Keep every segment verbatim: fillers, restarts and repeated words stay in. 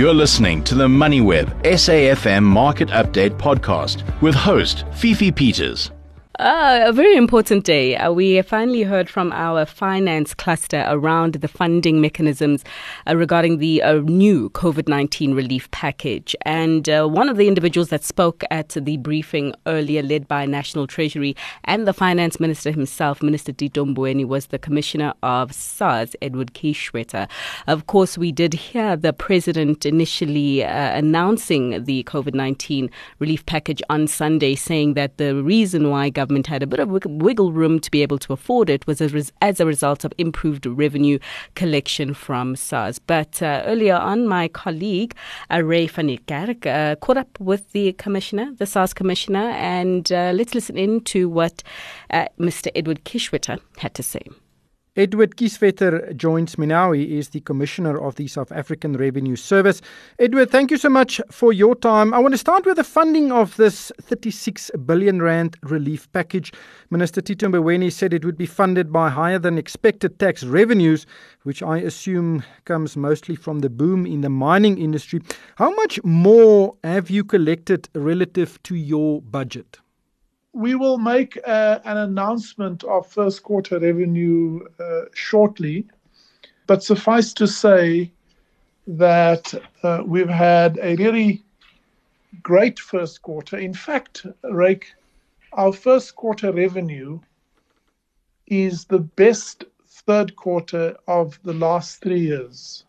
You're listening to the MoneyWeb S A F M Market Update podcast with host Fifi Peters. Uh, a very important day. Uh, we finally heard from our finance cluster around the funding mechanisms uh, regarding the uh, new COVID nineteen relief package. And uh, one of the individuals that spoke at the briefing earlier, led by National Treasury and the Finance Minister himself, Minister Tito Mboweni, was the Commissioner of SARS, Edward Kieswetter. Of course, we did hear the President initially uh, announcing the COVID nineteen relief package on Sunday, saying that the reason why government had a bit of wiggle room to be able to afford it was as, as a result of improved revenue collection from SARS. But uh, earlier on, my colleague, uh, Ray van der Kerk, uh, caught up with the Commissioner, the SARS Commissioner, and uh, let's listen in to what uh, Mister Edward Kieswetter had to say. Edward Kieswetter joins me now. He is the Commissioner of the South African Revenue Service. Edward, thank you so much for your time. I want to start with the funding of this thirty-six billion rand relief package. Minister Tito Mboweni said it would be funded by higher than expected tax revenues, which I assume comes mostly from the boom in the mining industry. How much more have you collected relative to your budget? We will make uh, an announcement of first quarter revenue uh, shortly, but suffice to say that uh, we've had a really great first quarter. In fact, Rake, our first quarter revenue is the best third quarter of the last three years,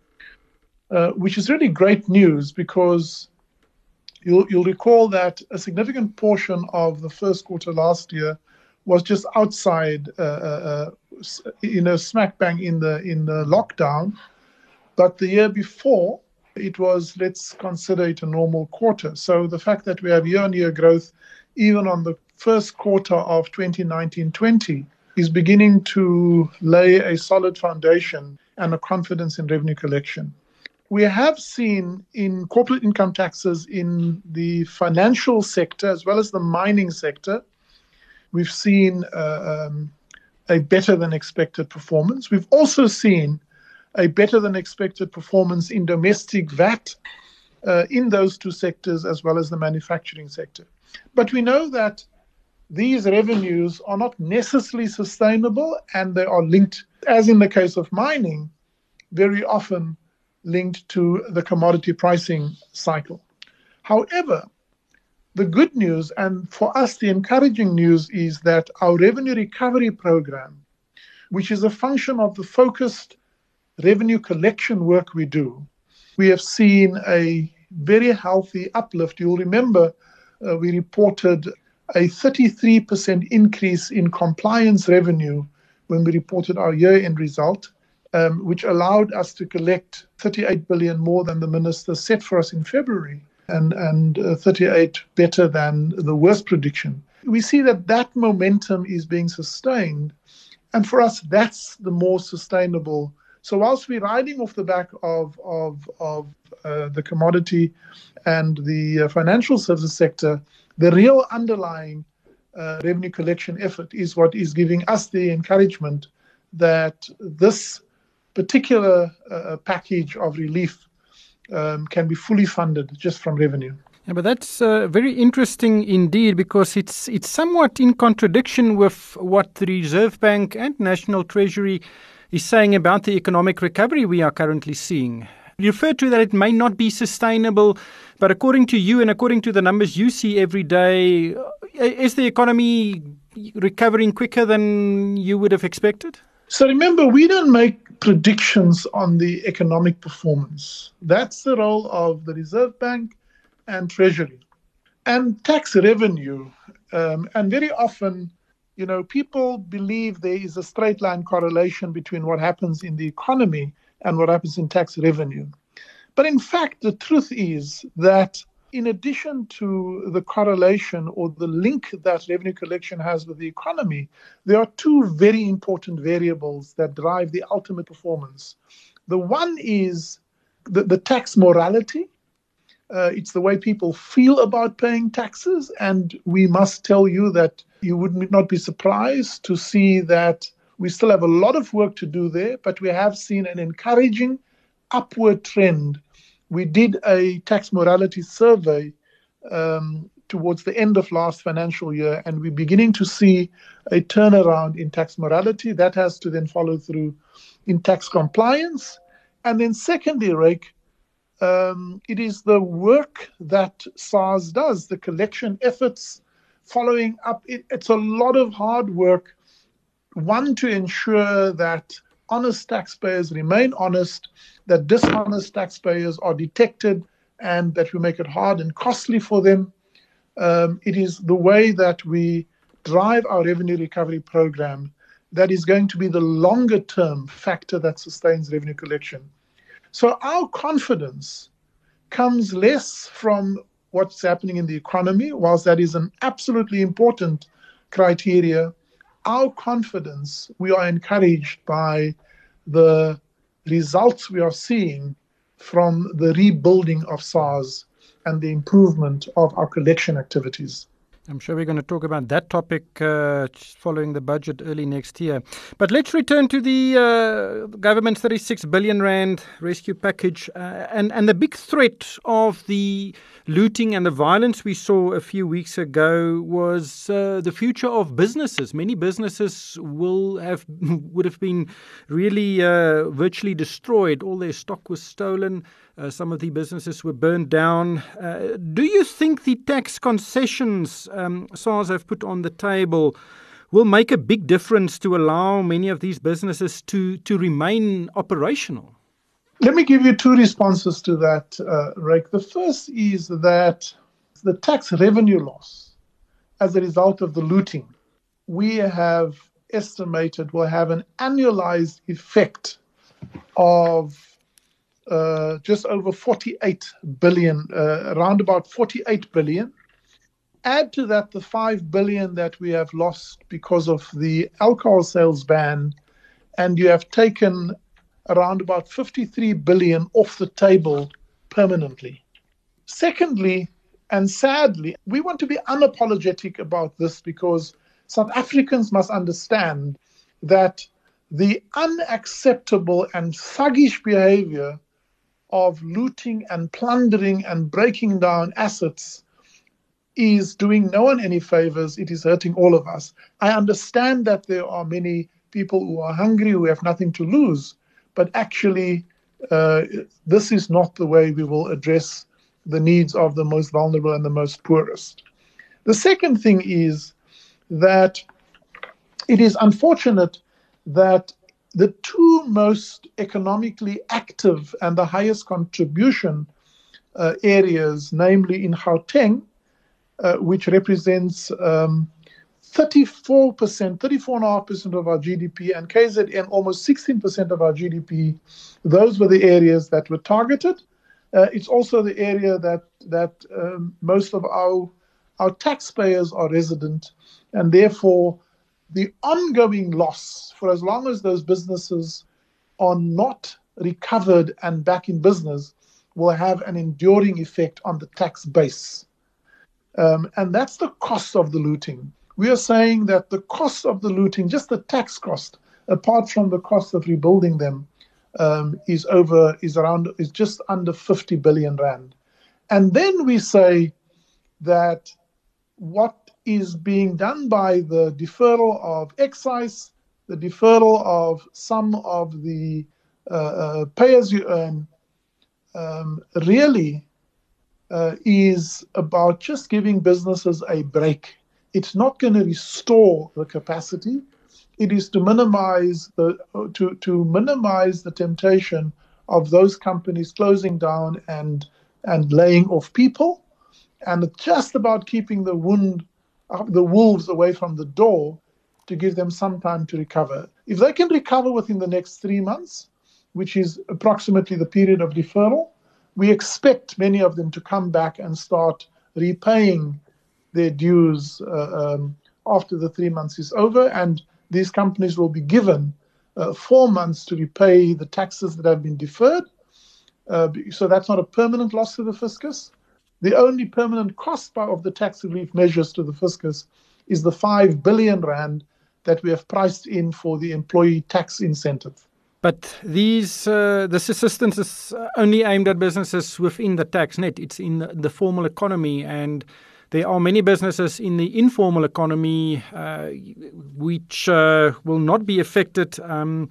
uh, which is really great news because You'll, you'll recall that a significant portion of the first quarter last year was just outside, uh, uh, you know, smack bang in the in the lockdown. But the year before, it was, let's consider it a normal quarter. So the fact that we have year-on-year growth, even on the first quarter of twenty nineteen twenty, is beginning to lay a solid foundation and a confidence in revenue collection. We have seen in corporate income taxes in the financial sector as well as the mining sector, we've seen uh, um, a better than expected performance. We've also seen a better than expected performance in domestic V A T uh, in those two sectors as well as the manufacturing sector. But we know that these revenues are not necessarily sustainable and they are linked, as in the case of mining, very often linked to the commodity pricing cycle. However, the good news, and for us the encouraging news, is that our revenue recovery program, which is a function of the focused revenue collection work we do, we have seen a very healthy uplift. You'll remember uh, we reported a thirty-three percent increase in compliance revenue when we reported our year-end result, Um, which allowed us to collect thirty-eight billion more than the minister set for us in February, and, and uh, thirty-eight better than the worst prediction. We see that that momentum is being sustained, and for us, that's the more sustainable. So whilst we're riding off the back of, of, of uh, the commodity and the uh, financial services sector, the real underlying uh, revenue collection effort is what is giving us the encouragement that this particular uh, package of relief um, can be fully funded just from revenue. Yeah, but that's uh, very interesting indeed, because it's it's somewhat in contradiction with what the Reserve Bank and National Treasury is saying about the economic recovery we are currently seeing. You refer to that it may not be sustainable, but according to you and according to the numbers you see every day, is the economy recovering quicker than you would have expected? So remember, we don't make predictions on the economic performance. That's the role of the Reserve Bank and Treasury. And tax revenue, um, and very often, you know, people believe there is a straight line correlation between what happens in the economy and what happens in tax revenue. But in fact, the truth is that in addition to the correlation or the link that revenue collection has with the economy, there are two very important variables that drive the ultimate performance. The one is the, the tax morality. Uh, it's the way people feel about paying taxes. And we must tell you that you would not be surprised to see that we still have a lot of work to do there, but we have seen an encouraging upward trend we did a tax morality survey um, towards the end of last financial year, and we're beginning to see a turnaround in tax morality. That has to then follow through in tax compliance. And then secondly, Rake, um, it is the work that SARS does, the collection efforts, following up. It, it's a lot of hard work, one, to ensure that honest taxpayers remain honest, that dishonest taxpayers are detected, and that we make it hard and costly for them. Um, it is the way that we drive our revenue recovery program that is going to be the longer term factor that sustains revenue collection. So our confidence comes less from what's happening in the economy, whilst that is an absolutely important criteria. Our confidence, we are encouraged by the results we are seeing from the rebuilding of SARS and the improvement of our collection activities. I'm sure we're going to talk about that topic uh, following the budget early next year. But let's return to the uh, government's thirty-six billion rand rescue package uh, and, and the big threat of the looting and the violence we saw a few weeks ago was uh, the future of businesses. Many businesses will have would have been really uh, virtually destroyed. All their stock was stolen. Uh, some of the businesses were burned down. Uh, do you think the tax concessions um, SARS have put on the table will make a big difference to allow many of these businesses to, to remain operational? Let me give you two responses to that, uh, Rake. The first is that the tax revenue loss as a result of the looting, we have estimated will have an annualized effect of Uh, just over forty-eight billion, uh, around about forty-eight billion. Add to that the five billion that we have lost because of the alcohol sales ban, and you have taken around about fifty-three billion off the table permanently. Secondly, and sadly, we want to be unapologetic about this because South Africans must understand that the unacceptable and thuggish behavior of looting and plundering and breaking down assets is doing no one any favors. It is hurting all of us. I understand that there are many people who are hungry, who have nothing to lose, but actually uh, this is not the way we will address the needs of the most vulnerable and the most poorest. The second thing is that it is unfortunate that the two most economically active and the highest contribution uh, areas, namely in Gauteng, uh, which represents um, thirty-four percent, thirty-four point five percent of our G D P, and K Z N almost sixteen percent of our G D P, those were the areas that were targeted. Uh, it's also the area that that um, most of our, our taxpayers are resident, and therefore the ongoing loss, for as long as those businesses are not recovered and back in business, will have an enduring effect on the tax base. Um, and that's the cost of the looting. We are saying that the cost of the looting, just the tax cost, apart from the cost of rebuilding them, um, is over, is around, is just under fifty billion rand. And then we say that what is being done by the deferral of excise, the deferral of some of the uh, uh, pay-as-you-earn, um, really uh, is about just giving businesses a break. It's not going to restore the capacity. It is to minimize the to to minimize the temptation of those companies closing down and and laying off people, and it's just about keeping the wound. the wolves away from the door to give them some time to recover. If they can recover within the next three months, which is approximately the period of deferral, we expect many of them to come back and start repaying their dues uh, um, after the three months is over, and these companies will be given uh, four months to repay the taxes that have been deferred. Uh, so that's not a permanent loss to the fiscus. The only permanent cost of the tax relief measures to the fiscus is the five billion rand that we have priced in for the employee tax incentive. But these uh, this assistance is only aimed at businesses within the tax net. It's in the, the formal economy, and there are many businesses in the informal economy uh, which uh, will not be affected. Um,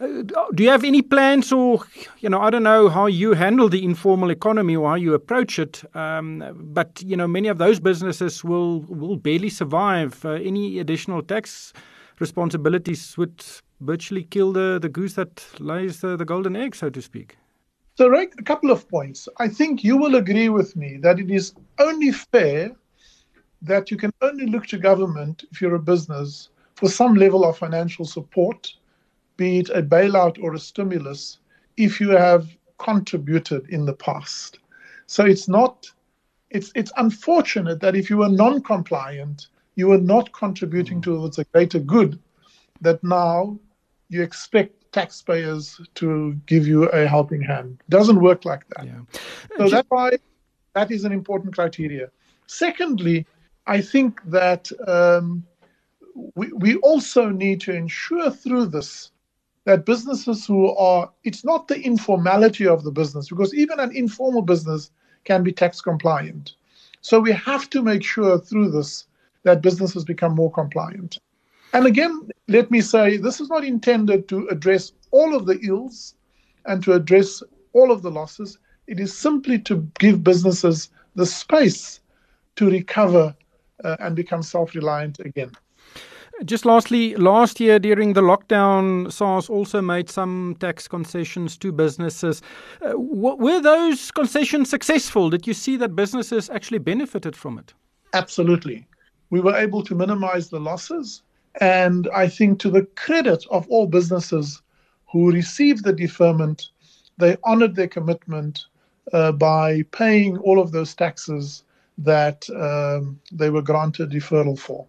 do you have any plans, or, you know, I don't know how you handle the informal economy or how you approach it, um, but, you know, many of those businesses will, will barely survive. Uh, any additional tax responsibilities would virtually kill the, the goose that lays the, the golden egg, so to speak. So, Ray, a couple of points. I think you will agree with me that it is only fair that you can only look to government, if you're a business, for some level of financial support, be it a bailout or a stimulus, if you have contributed in the past. So it's not, it's it's unfortunate that if you were non-compliant, you were not contributing towards a greater good, that now you expect taxpayers to give you a helping hand. It doesn't work like that. Yeah. So that's why that is an important criteria. Secondly, I think that um, we, we also need to ensure through this that businesses who are, it's not the informality of the business, because even an informal business can be tax compliant. So we have to make sure through this that businesses become more compliant. And again, let me say, this is not intended to address all of the ills and to address all of the losses. It is simply to give businesses the space to recover uh, and become self-reliant again. Just lastly, last year during the lockdown, SARS also made some tax concessions to businesses. Uh, were those concessions successful? Did you see that businesses actually benefited from it? Absolutely. We were able to minimize the losses. And I think to the credit of all businesses who received the deferment, they honored their commitment uh, by paying all of those taxes that um, they were granted deferral for.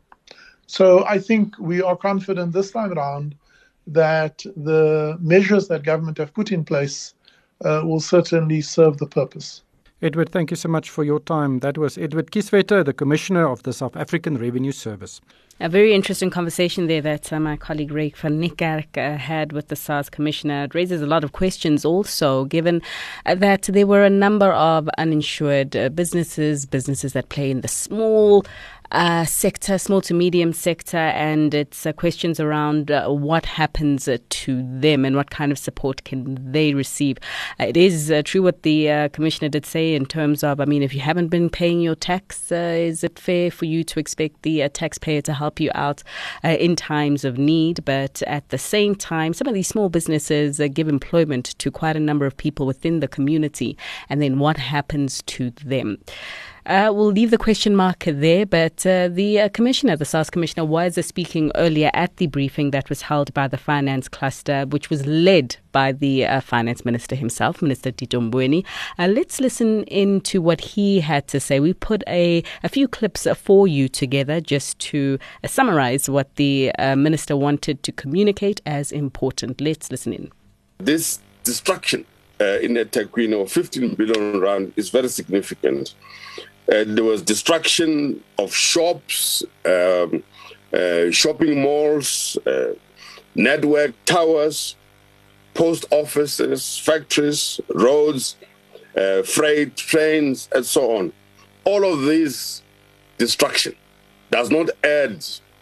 So I think we are confident this time around that the measures that government have put in place uh, will certainly serve the purpose. Edward, thank you so much for your time. That was Edward Kieswetter, the Commissioner of the South African Revenue Service. A very interesting conversation there that uh, my colleague Ryk van Niekerk uh, had with the SARS Commissioner. It raises a lot of questions also, given uh, that there were a number of uninsured uh, businesses, businesses that play in the small Uh, sector, small to medium sector, and it's uh, questions around uh, what happens uh, to them and what kind of support can they receive. Uh, it is uh, true what the uh, Commissioner did say in terms of, I mean, if you haven't been paying your tax, uh, is it fair for you to expect the uh, taxpayer to help you out uh, in times of need? But at the same time, some of these small businesses uh, give employment to quite a number of people within the community, and then what happens to them? Uh, we'll leave the question mark there, but uh, the uh, Commissioner, the SARS Commissioner, was uh, speaking earlier at the briefing that was held by the Finance Cluster, which was led by the uh, Finance Minister himself, Minister Tito Mboweni. Uh, let's listen in to what he had to say. We put a, a few clips uh, for you together just to uh, summarize what the uh, Minister wanted to communicate as important. Let's listen in. This destruction uh, in eThekwini of fifteen billion rand is very significant. Uh, there was destruction of shops, um, uh, shopping malls, uh, network towers, post offices, factories, roads, uh, freight, trains, and so on. All of this destruction does not add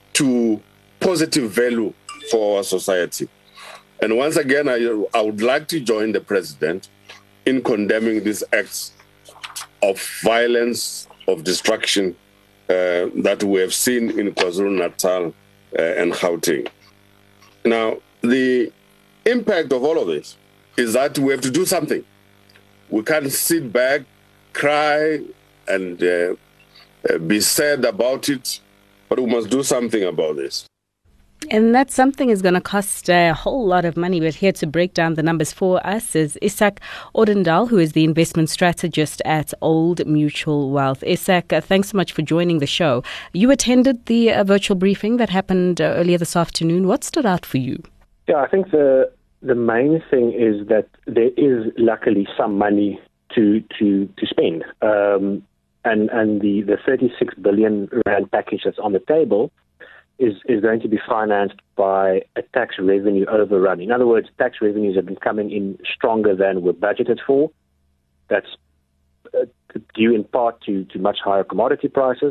to positive value for our society. And once again, I, I would like to join the President in condemning these acts of violence, of destruction uh, that we have seen in KwaZulu-Natal uh, and Gauteng. Now, the impact of all of this is that we have to do something. We can't sit back, cry, and uh, uh, be sad about it, but we must do something about this. And that something is going to cost a whole lot of money. But here to break down the numbers for us is Isak Odendaal, who is the investment strategist at Old Mutual Wealth. Isak, uh, thanks so much for joining the show. You attended the uh, virtual briefing that happened uh, earlier this afternoon. What stood out for you? Yeah, I think the the main thing is that there is luckily some money to to to spend, um, and and the the thirty-six billion rand package that's on the table is, is going to be financed by a tax revenue overrun. In other words, tax revenues have been coming in stronger than were budgeted for. That's uh, due in part to, to much higher commodity prices.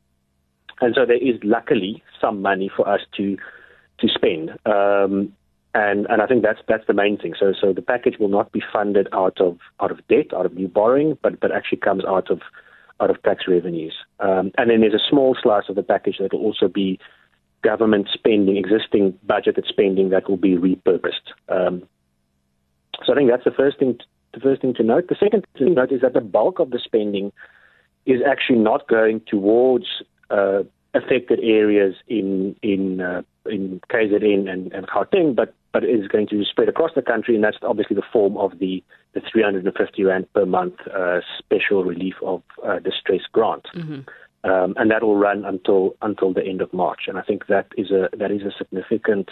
And so there is luckily some money for us to to spend. Um, and, and I think that's that's the main thing. So so the package will not be funded out of out of debt, out of new borrowing, but, but actually comes out of out of tax revenues. Um, and then there's a small slice of the package that will also be government spending, existing budgeted spending that will be repurposed. Um, so I think that's the first thing. To, the first thing to note. The second thing to note is that the bulk of the spending is actually not going towards uh, affected areas in in uh, in K Z N and, and Gauteng, but but is going to spread across the country, and that's obviously the form of the, the three hundred fifty rand per month uh, special relief of uh, distress grant. Mm-hmm. Um, and that will run until until the end of March. And I think that is a that is a significant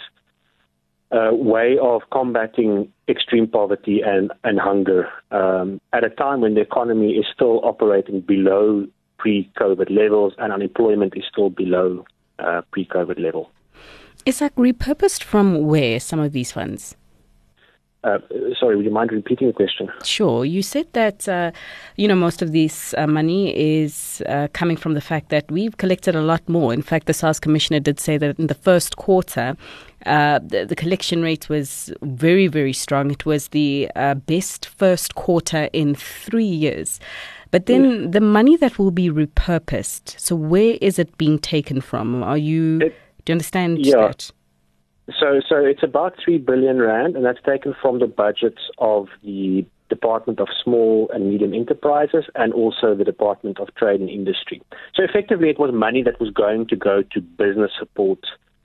uh, way of combating extreme poverty and, and hunger um, at a time when the economy is still operating below pre-COVID levels and unemployment is still below uh, pre-COVID level. Isak, repurposed from where, some of these funds? Uh, sorry, would you mind repeating the question? Sure. You said that, uh, you know, most of this uh, money is uh, coming from the fact that we've collected a lot more. In fact, the SARS Commissioner did say that in the first quarter, uh, the, the collection rate was very, very strong. It was the uh, best first quarter in three years. But then yes. the money that will be repurposed, so where is it being taken from? Are you, it, do you understand yeah. that? So, so it's about three billion rand, and that's taken from the budgets of the Department of Small and Medium Enterprises and also the Department of Trade and Industry. So effectively, it was money that was going to go to business support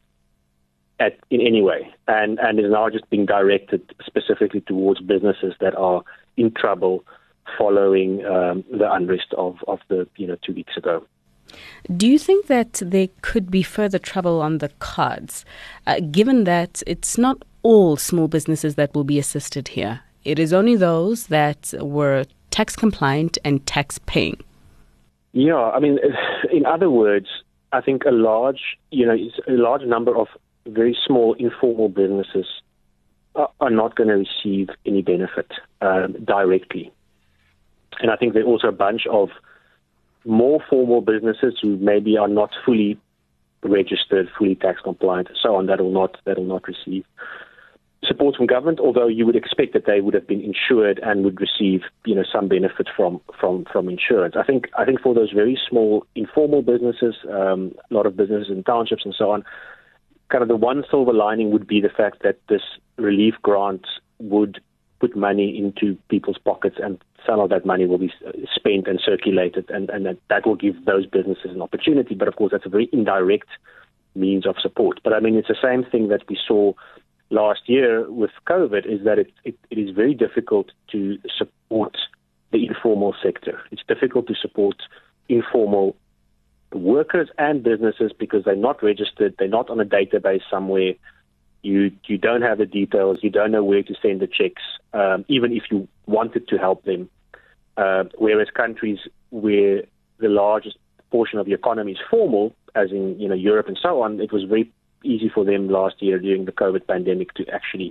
at, in any way, and, and is now just being directed specifically towards businesses that are in trouble following um, the unrest of, of the you know two weeks ago. Do you think that there could be further trouble on the cards, uh, given that it's not all small businesses that will be assisted here? It is only those that were tax compliant and tax paying. Yeah, I mean, in other words, I think a large, you know, a large number of very small informal businesses are, are not going to receive any benefit uh, directly. And I think there are also a bunch of more formal businesses who maybe are not fully registered, fully tax compliant, and so on, that will not that will not receive support from government. Although you would expect that they would have been insured and would receive, you know, some benefit from from from insurance. I think I think for those very small informal businesses, um, a lot of businesses in townships and so on, kind of the one silver lining would be the fact that this relief grant would put money into people's pockets, and some of that money will be spent and circulated, and, and that, that will give those businesses an opportunity. But of course, that's a very indirect means of support. But I mean, it's the same thing that we saw last year with COVID, is that it, it, it is very difficult to support the informal sector. It's difficult to support informal workers and businesses because they're not registered, they're not on a database somewhere. You you don't have the details. You don't know where to send the checks, um, even if you wanted to help them. Uh, whereas countries where the largest portion of the economy is formal, as in you know Europe and so on, it was very easy for them last year during the COVID pandemic to actually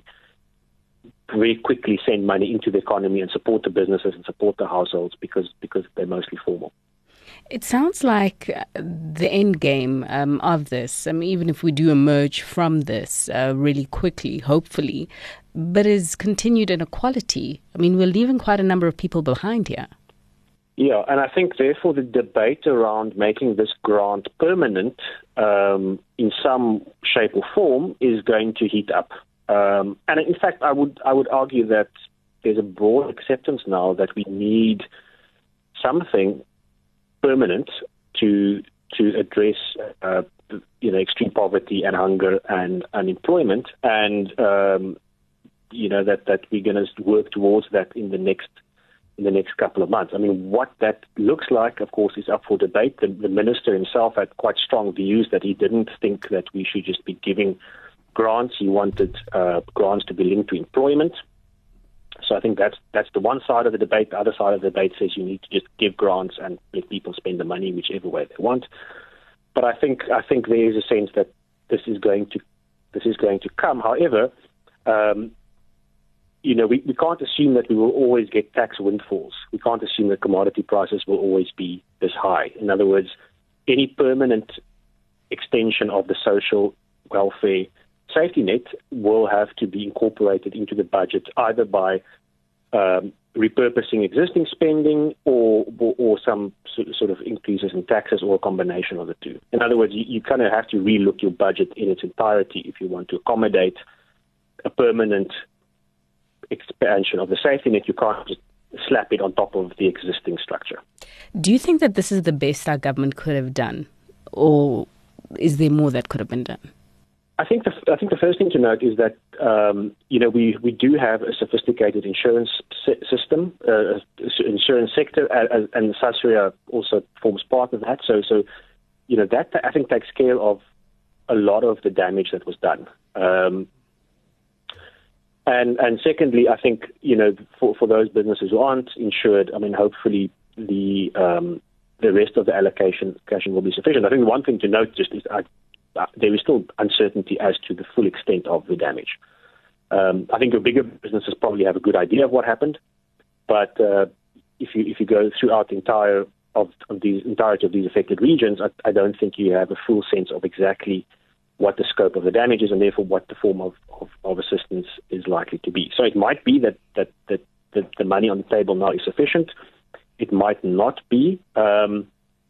very quickly send money into the economy and support the businesses and support the households because because they're mostly formal. It sounds like the end game um, of this, I mean, even if we do emerge from this uh, really quickly, hopefully, but is continued inequality. I mean, we're leaving quite a number of people behind here. Yeah, and I think, therefore, the debate around making this grant permanent um, in some shape or form is going to heat up. Um, and in fact, I would I would argue that there's a broad acceptance now that we need something permanent to to address uh, you know extreme poverty and hunger and unemployment, and um, you know that, that we're going to work towards that in the next in the next couple of months. I mean, what that looks like, of course, is up for debate. The, the minister himself had quite strong views that he didn't think that we should just be giving grants. He wanted uh, grants to be linked to employment. So I think that's that's the one side of the debate. The other side of the debate says you need to just give grants and let people spend the money whichever way they want. But I think I think there is a sense that this is going to this is going to come. However, um, you know, we, we can't assume that we will always get tax windfalls. We can't assume that commodity prices will always be this high. In other words, any permanent extension of the social welfare safety net will have to be incorporated into the budget either by um, repurposing existing spending or, or, or some sort of increases in taxes or a combination of the two. In other words, you, you kind of have to relook your budget in its entirety if you want to accommodate a permanent expansion of the safety net. You can't just slap it on top of the existing structure. Do you think that this is the best our government could have done, or is there more that could have been done? I think the I think the first thing to note is that um, you know we, we do have a sophisticated insurance si- system, uh, insurance sector, uh, and Sasria also forms part of that. So so you know that I think takes care of a lot of the damage that was done. Um, and and secondly, I think you know for, for those businesses who aren't insured, I mean hopefully the um, the rest of the allocation allocation will be sufficient. I think one thing to note just is I. Uh, there is still uncertainty as to the full extent of the damage. Um, I think your bigger businesses probably have a good idea of what happened, but uh, if you if you go throughout the entire of, of these entirety of these affected regions, I, I don't think you have a full sense of exactly what the scope of the damage is, and therefore what the form of, of, of assistance is likely to be. So it might be that that, that that the money on the table now is sufficient. It might not be. Um,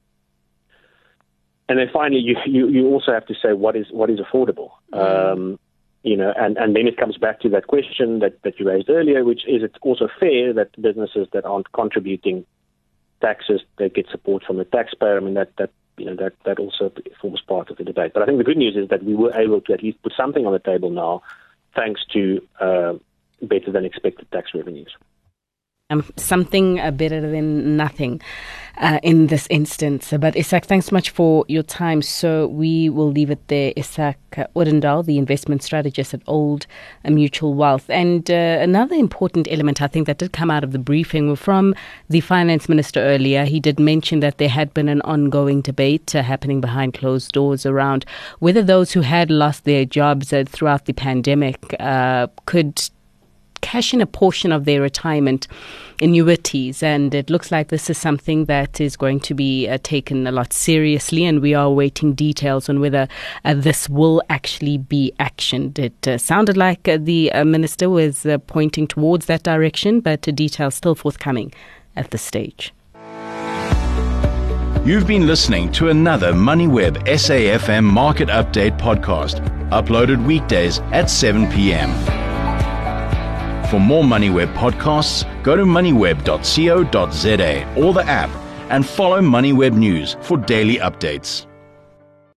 And then finally, you, you, you also have to say what is what is affordable, um, you know, and, and then it comes back to that question that, that you raised earlier, which is it's also fair that businesses that aren't contributing taxes, they get support from the taxpayer. I mean that that you know that, that also forms part of the debate. But I think the good news is that we were able to at least put something on the table now, thanks to uh, better than expected tax revenues. Um, something uh, better than nothing uh, in this instance. But Isak, thanks so much for your time. So we will leave it there. Isak Odendaal, the investment strategist at Old Mutual Wealth. And uh, another important element, I think, that did come out of the briefing from the finance minister earlier. He did mention that there had been an ongoing debate uh, happening behind closed doors around whether those who had lost their jobs uh, throughout the pandemic uh, could cash in a portion of their retirement annuities, and it looks like this is something that is going to be uh, taken a lot seriously, and we are awaiting details on whether uh, this will actually be actioned. It uh, sounded like uh, the uh, minister was uh, pointing towards that direction, but uh, details still forthcoming at this stage. You've been listening to another MoneyWeb S A F M Market Update podcast, uploaded weekdays at seven p.m. For more MoneyWeb podcasts, go to moneyweb dot co dot za or the app and follow MoneyWeb News for daily updates.